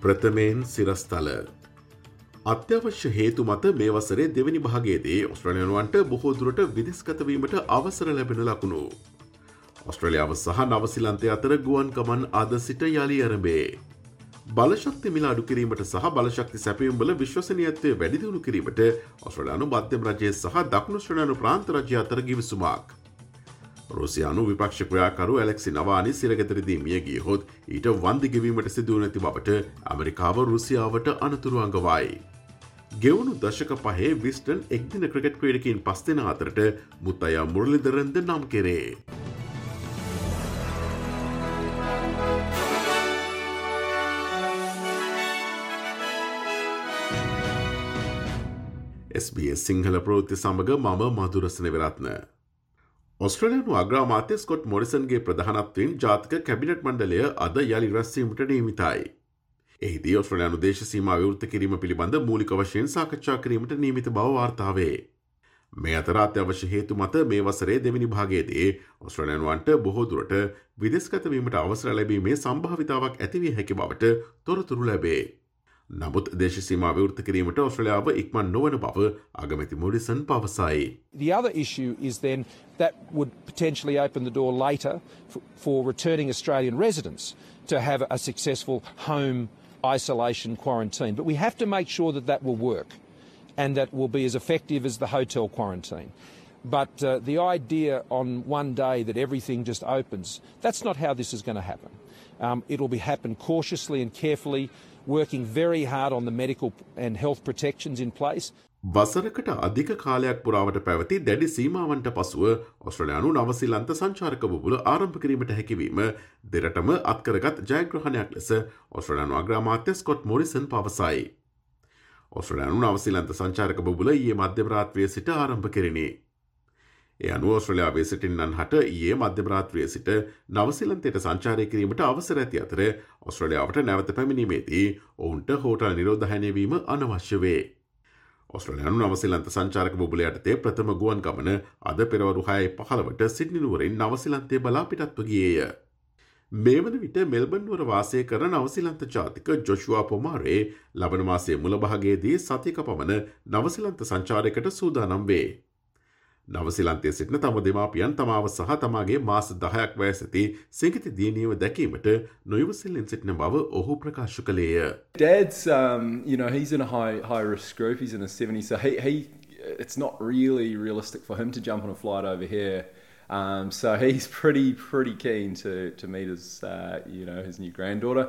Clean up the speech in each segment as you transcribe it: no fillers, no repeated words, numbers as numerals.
ප්‍රථමයෙන් සිරස්තල අත්‍යවශ්‍ය හේතු මත මේ වසරේ දෙවැනි භාගයේදී ඔස්ට්‍රේලියානුවන්ට බොහෝ දුරට විදෙස්ගත වීමට අවසර ලැබෙන ලකුණු. ඔස්ට්‍රේලියාව සහ නවසීලන්තය අතර ගුවන් ගමන් අද සිට යලි ආරම්භේ. බලශක්ති මිල අඩු කිරීමට සහ බලශක්ති සැපයුම් වල විශ්වසනීයත්වය වැඩි දියුණු කිරීමට ඔස්ට්‍රේලියානු මධ්‍යම රජය සහ දකුණු ඔස්ට්‍රේලියානු ප්‍රාන්ත රජය අතර ගිවිසුමක්. රුසියානු විපක්ෂ ක්‍රියාකරු ඇලෙක්සි නවානි සිරගෙදරදී මිය ගියහොත් ඊට වන්දි ගෙවීමට සිදු නැති බවට ඇමරිකාව රුසියාවට අනතුරු අඟවයි. ගෙවුණු දශක පහේ විස්ටන් එක්දින ක්‍රිකට් ක්‍රීඩකයින් 5 දෙනා අතරට මුත්තයා මුරලිදරන්ද නම් කෙරේ. SBS සිංහල ප්‍රවෘත්ති සමග මම මధుරසන විරත්න. ඔස්ට්‍රේලියානු අග්‍රාමාත්‍ය ස්කොට් මොරිසන්ගේ ප්‍රධානත්වයෙන් ජාතික කැබිනට් මණ්ඩලය අද යළි රැස්වීමට නියමිතයි. එහිදී ඔස්ට්‍රේලියානු දේශ සීමා විවෘත කිරීම පිළිබඳ මූලික වශයෙන් සාකච්ඡා කිරීමට නියමිත බව වාර්තා වේ. මේ අතර අත්‍යවශ්‍ය හේතු මත මේ වසරේ දෙවැනි භාගයේදී ඔස්ට්‍රේලියානුවන්ට බොහෝ දුරට විදේශගත වීමට අවසර ලැබීමේ සම්භාවිතාවක් ඇති විය හැකි බවට තොරතුරු ලැබේ. නමුත් දේශ සීමා විවෘත කිරීමට ඔස්ට්‍රේලියාව ඉක්මන් නොවන බව අගමැති මොරිසන් පවසයි. The other issue is then that would potentially open the door later for returning Australian residents to have a successful home isolation quarantine. But we have to make sure that that will work and that will be as effective as the hotel quarantine. But the idea on one day that everything just opens, that's not how this is going to happen. It will be happen cautiously and carefully, working very hard on the medical and health protections in place. වසරකට අධික කාලයක් පුරාවට පැවති දැඩි සීමාවන්ට පසුව ඔස්ට්‍රේලියානු නවසීලන්ත සංචාරක බුබුල ආරම්භ කිරීමට හැකිවීම දෙරටම අත්කරගත් ජයග්‍රහණයක් ලෙස ඔස්ට්‍රේලියානු අග්‍රාමාත්‍ය ස්කොට් මොරිසන් පවසයි. ඔස්ට්‍රේලියානු නවසීලන්ත සංචාරක බුබුල ඊයේ මධ්‍යම රාත්‍රියේ සිට ආරම්භ කෙරිණි. ඒ අනුව ඔස්ට්‍රේලියාවේ සිටින්නන් හට ඊයේ මධ්‍යම රාත්‍රියේ සිට නවසීලන්තයට සංචාරය කිරීමට අවසර ඇති අතර ඔස්ට්‍රේලියාවට නැවත පැමිණීමේදී ඔවුන්ට හෝටල් නිරෝධායනය වීම අනවශ්‍ය වේ. ඔස්ට්‍රේලියානු නවසීලන්ත සංචාරක බුබුල යටතේ ප්‍රථම ගුවන් ගමන අද පෙරවරු 6:15ට සිඩ්නි නුවරින් නවසීලන්තයේ බලා පිටත්ව ගියේය. මේ වන විට මෙල්බන් නුවර වාසය කරන නවසීලන්ත ජාතික ජොෂුවා පොමාරේ ලබන මාසයේ මුල භාගයේදී සතියක පමණ නවසීලන්ත සංචාරයකට සූදානම් වේ. නවසීලන්තයේ සිටින තම දෙමාපියන් තමාව සහ තමාගේ මාස 10ක් වයස ඇති සිඟිති දියණියව දැකීමට නොයවසිල්ලෙන් සිටින බව ඔහු ප්‍රකාශ කළේය. Dad's, he's in a high risk group. He's in his 70s, so he it's not really realistic for him to jump on a flight over here. So he's pretty keen to meet his his new granddaughter.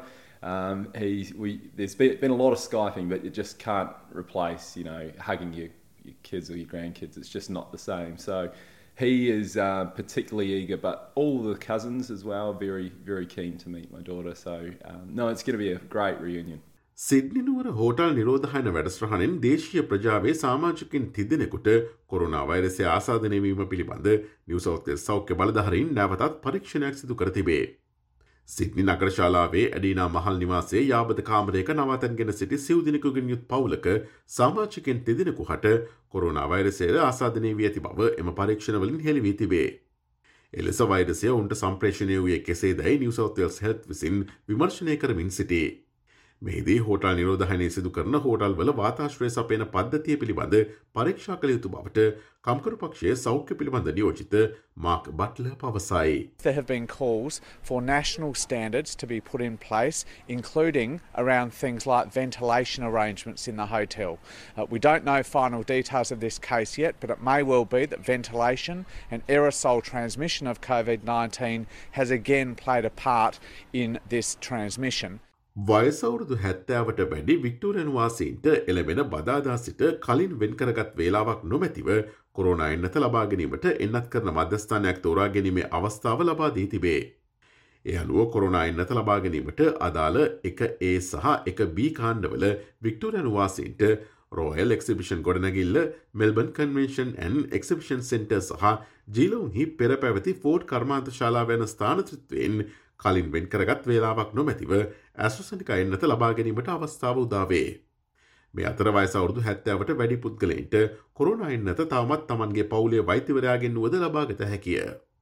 There's been a lot of Skyping, but it just can't replace hugging your kids or your grandkids. It's just not the same. So he is particularly eager, but all the cousins as well are very, very keen to meet my daughter. So it's going to be a great reunion. Sydney නුවර hotel නිරෝධායන වැඩසටහනෙන් දේශීය ප්‍රජාවේ සමාජිකින් තිදෙනෙකුට corona වෛරසය ආසාදනය වීම පිළිබඳ New South Wales සෞඛ්‍ය බලධාරීන් නැවතත් පරීක්ෂණයක් සිදු කර තිබේ. සිඩ්නි නගර ශාලාවේ ඇඩීනා මහල් නිවාසයේ යාබද කාමරයක නවාතැන්ගෙන සිටි සිව් දිනකුගෙන් යුත් පවුලක සමාජිකයන් තිදෙනෙකු හට කොරෝනා වෛරසය ආසාදනය වී ඇති බව එම පරීක්ෂණවලින් හෙළි වී තිබේ. එලෙස වෛරසය උන්ට සම්ප්‍රේෂණය වූයේ කෙසේදැයි නිව් සවුත් වේල්ස් හෙල්ත් විසින් විමර්ශනය කරමින් සිටී. මෙහිදී හෝටල් නිරෝධායනය සිදු කරන හෝටල් වල වාතාශ්‍රය සපයන පද්ධතිය පිළිබඳ පරීක්ෂා කළ යුතු බවට කම්කරු පක්ෂයේ සෞඛ්‍ය පිළිබඳ නියෝජිත මාක් බට්ලර් පවසයි. There have been calls for national standards to be put in place, including around things like ventilation arrangements in the hotel. We don't know final details of this case yet, but it may well be that ventilation and aerosol transmission of COVID-19 has again played a part in this transmission. වයස අවුරුදු 70ට වැඩි වික්ටෝරියානු වාසීන්ට එළඹෙන බදාදා සිට කලින් වෙන්කරගත් වේලාවක් නොමැතිව corona එන්නත ලබා ගැනීමට එන්නත් කරන මධ්‍යස්ථානයක් තෝරා ගැනීමේ අවස්ථාව ලබා දී තිබේ. ඒ අනුව කොරෝනා එන්නත ලබා ගැනීමට අදාළ 1A සහ 1B කාණ්ඩවල වික්ටෝරියානු වාසීන්ට රොයල් එක්සිබිෂන් ගොඩනැගිල්ල, Melbourne Convention and Exhibition Centre සහ ජීලොන්හි පෙර පැවති ෆෝඩ් කර්මාන්ත ශාලාව යන ස්ථානත්‍රිත්වයෙන් කලින් වෙන් කරගත් වේලාවක් නොමැතිව ඇස්ට්‍රසෙනිකා එන්නත ලබා ගැනීමට අවස්ථාව උදා වේ. මේ අතර වයස අවුරුදු 70ට වැඩි පුද්ගලයන්ට කොරෝනා එන්නත තවමත් Tamanගේ පවුලේ වෛද්‍යවරයාගෙන් නුවද ලබාගත හැකිය.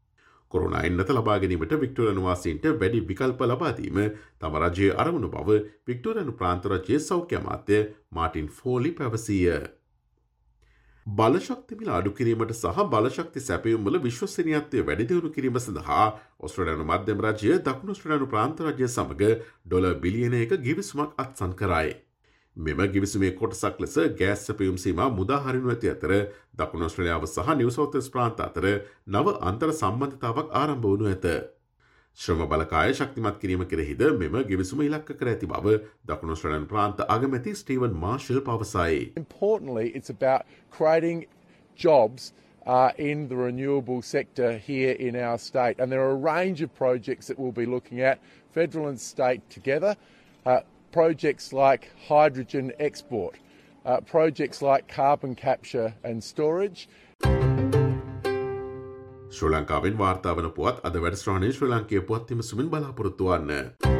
කොරුණා එන්නත ලබා ගැනීමට වික්ටෝරියානු වාසීන්ට වැඩි විකල්ප ලබා දීම තම රජයේ අරමුණු බව වික්ටෝරියානු ප්‍රාන්ත රජයේ සෞඛ්‍ය අමාත්‍ය මාටින් ෆෝලි පැවසීය. බලශක්ති මිල අඩු කිරීමට සහ බලශක්ති සැපයුම් වල විශ්වසනීයත්වය වැඩි දියුණු කිරීම සඳහා ඔස්ට්‍රේලියානු මධ්‍යම රජය දකුණු ඔස්ට්‍රේලියානු ප්‍රාන්ත රජය සමග ඩොලර් බිලියනයක ගිවිසුමක් අත්සන් කරයි. මෙම ගිවිසුමේ කොටසක් ලෙස ගෑස් සැපයුම් සීමා මුදා හරිනු ඇති අතර දකුණු ඔස්ට්‍රේලියාව සහ නිව් සවුත් වෙල්ස් ප්‍රාන්ත අතර නව අන්තර් සම්බන්ධතාවක් ආරම්භ වනු ඇත. ශ්‍රම බලකාය ශක්තිමත් කිරීම කෙරෙහිද මෙම ගිවිසුම ඉලක්ක කර ඇති බව දකුණු ඔස්ට්‍රේලියානු ප්‍රාන්ත අගමැති ස්ටීවන් මාර්ෂල් පවසයි. Importantly, it's about creating jobs in the renewable sector here in our state. And there are a range of projects that we'll be looking at, federal and state together. Projects like hydrogen export, projects like carbon capture and storage. ශ්‍රී ලංකාවෙන් වාර්තා වන පුවත් අද වැඩසටහනේ ශ්‍රී ලංකේ පුවත් විමසුමින් බලාපොරොත්තු වන්න.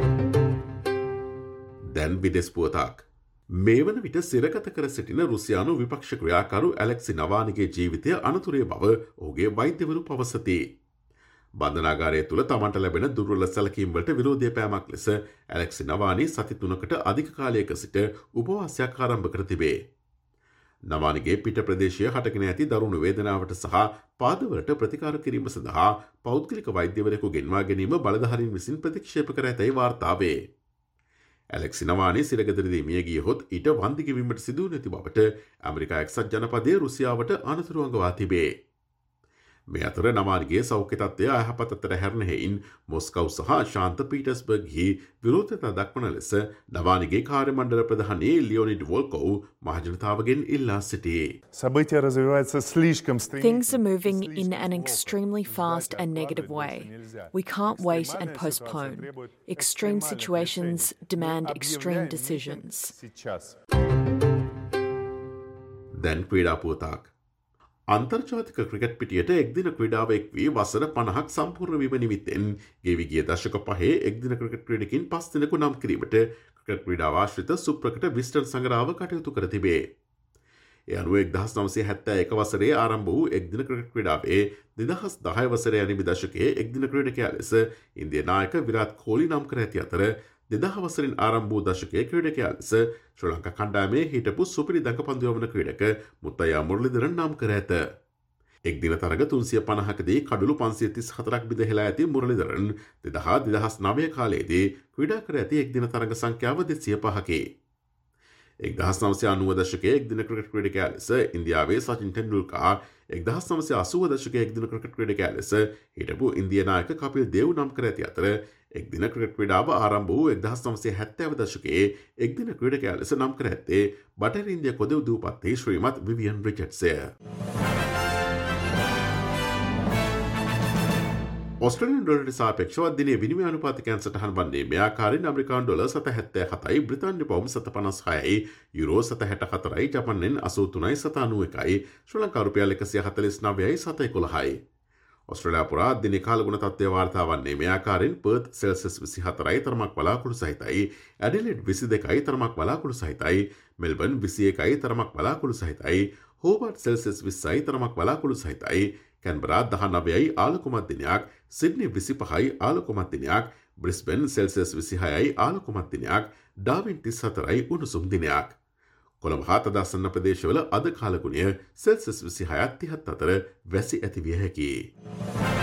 දැන් විදෙස් පුවතක්. මේ වන විට සිරගත කර සිටින රුසියානු විපක්ෂ ක්‍රියාකරු ඇලෙක්සි නවානිගේ ජීවිතය අනතුරේ බව ඔහුගේ වෛද්‍යවරු පවසති. බන්ධනාගාරය තුළ තමන්ට ලැබෙන දුර්වල සැලකීම් වලට විරෝධය පෑමක් ලෙස ඇලෙක්සි නවානි සති 3කට අධික කාලයක සිට උපවාසයක් ආරම්භ කර තිබේ. නවානිගේ පිට ප්‍රදේශය හටගෙන ඇති දරුණු වේදනාවට සහ පාදවලට ප්‍රතිකාර කිරීම සඳහා පෞද්ගලික වෛද්‍යවරයෙකු ගෙන්වා ගැනීම බලධාරීන් විසින් ප්‍රතික්ෂේප කර ඇතැයි වාර්තා වේ. ඇලෙක්සි නවානි සිරගෙදරදී මිය ගියහොත් ඊට වන්දි ගෙවීමට සිදු නැති බවට ඇමරිකා එක්සත් ජනපදයේ රුසියාවට අනතුරු අඟවා තිබේ. මේ අතර නවානිගේ සෞඛ්‍ය තත්ත්වය අයහපත් අතර හැරෙන හේයින් මොස්කව් සහ ශාන්ත පීටර්ස්බර්ග්හි විරෝධතා දක්වන ලෙස නවානිගේ කාර්ය මණ්ඩල ප්‍රධානී ලියොනිඩ් වොල්කෝව් මහජනතාවගෙන් ඉල්ලා සිටියේ. Things are moving in an extremely fast and negative way. We can't wait and postpone. Extreme situations demand extreme decisions. දැන් ක්‍රීඩා පුවතක්. අන්තර්ජාතික ක්‍රිකට් පිටියට එක්දින ක්‍රීඩාව එක් වී වසර 50ක් සම්පූර්ණ වීම නිමිත්තෙන් ගෙවි ගිය දශක 5 එක්දින ක්‍රිකට් ක්‍රීඩකින් 5 දෙනෙකු නම් කිරීමට ක්‍රිකට් ක්‍රීඩාව ආශ්‍රිත සුප්‍රකට විස්ටන් සංග්‍රහව කටයුතු කර තිබේ. ඒ අනුව 1971 වසරේ ආරම්භ වූ එක්දින ක්‍රිකට් ක්‍රීඩාවේ 2010 වසරේ අනිමි දශකයේ එක්දින ක්‍රීඩකයා ලෙස ඉන්දියා නායක විරාට් කෝලි නම් කර ඇති අතර 2000 වසරින් ආරම්භ වූ දශකයේ ක්‍රීඩකයා ලෙස ශ්‍රී ලංකා කණ්ඩායමේ හිටපු සුපිරි දඟපන්දු යවන ක්‍රීඩක මුත්තයා මුරලිදරන් නම් කර ඇත. එක්දින තරග 350කදී කඩුළු 534ක් බිඳ හෙලා ඇති මුරලිදරන් 2009 කාලයේදී ක්‍රීඩා කර ඇති එක්දින තරග සංඛ්‍යාව 205කි. 1990 දශකයේ එක්දින ක්‍රිකට් ක්‍රීඩකයා ලෙස ඉන්දියාවේ සචින් ටෙන්ඩුල්කර් 1980 දශකයේ එක්දින ක්‍රිකට් ක්‍රීඩකයා ලෙස හිටපු ඉන්දියා නායක කපිල් දේව් නම් කර ඇති අතර එක්දින ක්‍රිකට් ක්‍රීඩාව ආරම්භ වූ 1970 දශකයේ එක්දින ක්‍රීඩකයා ලෙස නම් කර ඇත්තේ බටහිර ඉන්දියා කොදෙව් දූපත්තේ ශ්‍රීමත් විවියන් රිචඩ්ස්ය. ඔස්ට්‍රේලියානු ඩොලරට සාපේක්ෂව දිනේ විනිමය අනුපාතිකයන් සටහන් වන්නේ මේ ආකාරයෙන් ඇමරිකානු ඩොලර් 7.77යි, බ්‍රිතාන්‍ය පවුම් 7.56යි, යුරෝ 7.64යි, ජපන් යෙන් 83යි 7.91යි, ශ්‍රී ලංකා රුපියල් 149යි 7.11යි. ඔස්ට්‍රේලියාව පුරා දිනේ කාලගුණ තත්ත්වය වාර්තා වන්නේ මේ ආකාරයෙන් පර්ත් සෙල්සියස් 24යි තරමක් බලාකුළු සහිතයි, ඇඩිලේඩ් 22යි තරමක් බලාකුළු සහිතයි, මෙල්බර්න් 21යි තරමක් බලාකුළු සහිතයි, හෝබර්ට් සෙල්සියස් 20යි තරමක් බලාකුළු සහිතයි, කැන්බරා 19යි ආලෝකමත් දිනයක්, සිඩ්නි 25යි ආලෝකමත් දිනයක්, බ්‍රිස්බන් සෙල්සියස් 26යි ආලෝකමත් දිනයක්, ඩාවින් 34යි උණුසුම් දිනයක්. කොළඹ හා තදාසන්න ප්‍රදේශවල අද කාලගුණය සෙල්සියස් 26ත් 30 අතර වැසි ඇති විය හැකියි.